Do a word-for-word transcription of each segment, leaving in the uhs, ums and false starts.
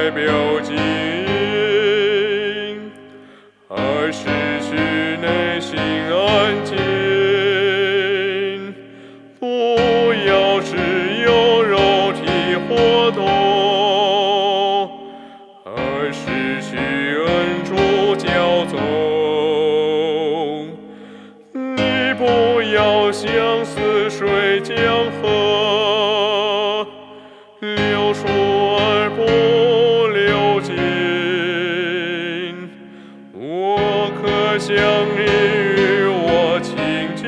外表经营，而失去内心安静。不要只有肉体活动，而失去恩主教宗。你不要像似水江河，流出而不流尽。我渴想你与我亲近，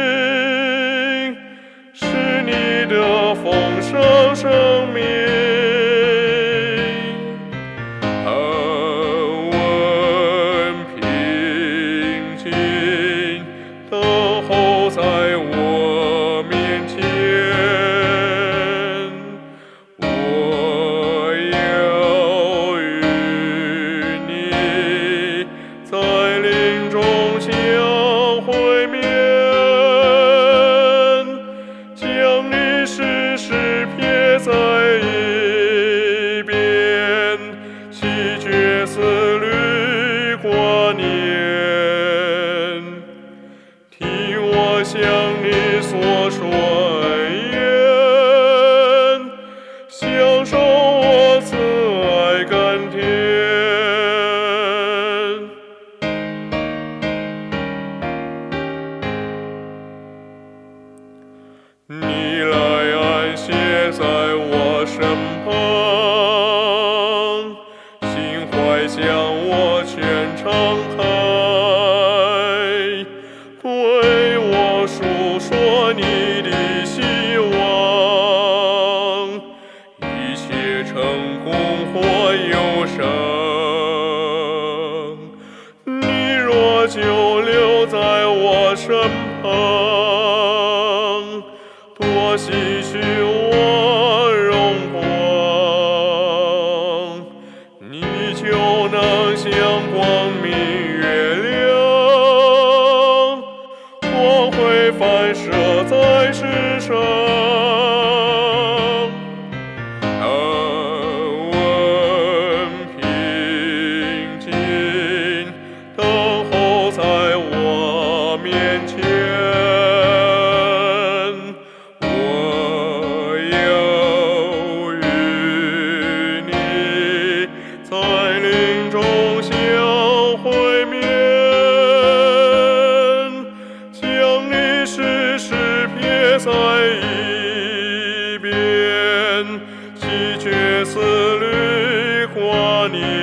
是你的丰盛生命。安稳平静等候在我面前，我要与你在林中相会面，将你世事撇在一边，弃绝思虑挂念。听我向你所说恩言，享受我慈爱甘甜。你来安歇在我身旁，心怀向我全敞开，对我述说你的希望，一切成功或忧伤。你若久留在我身旁，多吸取我荣光，你就能像光明月亮，光辉反射在世上。安稳平静等候在我面前，我要与你在林中相会面，将你世事撇在一边，弃绝思虑挂念。